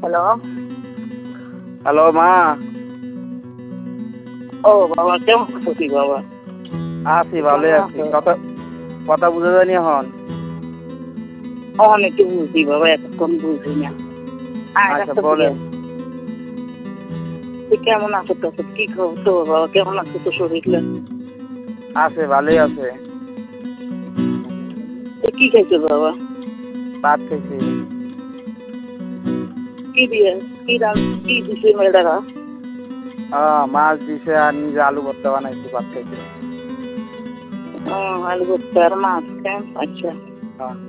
Hello. Hello মা। ও বাবা, কেমন আছো তুই বাবা? আছি, ভালোই আছি। কথা কথা বুঝে যায়নি এখন? অনেকে বুঝি বাবা, এতক্ষণ বুঝি না। আচ্ছা বলেন। তুই কেমন আছো? তো কি খবর তো বাবা? কেমন আছো তো শরীরটা? আছে, ভালোই আছে। কি খাইছো বাবা? ভাত খেয়েছি। কি দিয়ে কি দিছে মেয়েটারা? মাছ দিছে আর নিজে আলু ভর্তা বানাইছি, ভাত খাইছি। আলু ভর্তা আর মাছ। আচ্ছা।